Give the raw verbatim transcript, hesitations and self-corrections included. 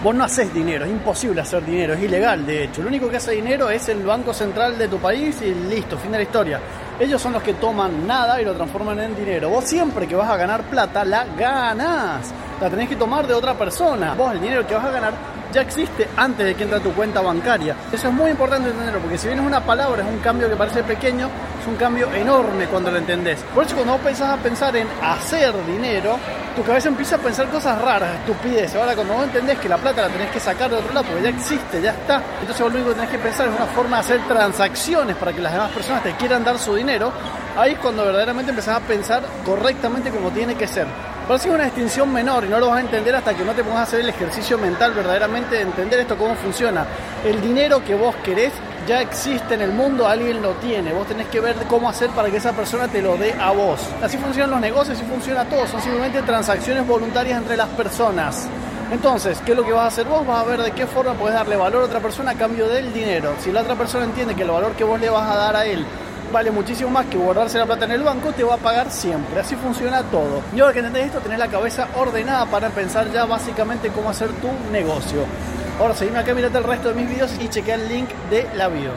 Vos no haces dinero, es imposible hacer dinero, es ilegal de hecho. Lo único que hace dinero es el Banco Central de tu país y listo, fin de la historia. Ellos son los que toman nada y lo transforman en dinero. Vos siempre que vas a ganar plata, la ganás. La tenés que tomar de otra persona. Vos el dinero que vas a ganar ya existe antes de que entre a tu cuenta bancaria. Eso es muy importante entenderlo, porque si bien es una palabra, es un cambio que parece pequeño, es un cambio enorme cuando lo entendés. Por eso cuando vos pensás a pensar en hacer dinero, tu cabeza empieza a pensar cosas raras, estupideces. Ahora cuando vos entendés que la plata la tenés que sacar de otro lado, porque ya existe, ya está, entonces vos lo único que tenés que pensar es una forma de hacer transacciones para que las demás personas te quieran dar su dinero. Ahí es cuando verdaderamente empezás a pensar correctamente como tiene que ser. Pero sí es una distinción menor y no lo vas a entender hasta que no te pongas a hacer el ejercicio mental verdaderamente de entender esto cómo funciona. El dinero que vos querés ya existe en el mundo, alguien lo tiene. Vos tenés que ver cómo hacer para que esa persona te lo dé a vos. Así funcionan los negocios, así funciona todo. Son simplemente transacciones voluntarias entre las personas. Entonces, ¿qué es lo que vas a hacer vos? Vas a ver de qué forma podés darle valor a otra persona a cambio del dinero. Si la otra persona entiende que el valor que vos le vas a dar a él vale muchísimo más que guardarse la plata en el banco, te va a pagar siempre. Así funciona todo. Y ahora que entendés esto, tenés la cabeza ordenada para pensar ya básicamente cómo hacer tu negocio. Ahora seguime acá, mirate el resto de mis videos y chequea el link de la bio.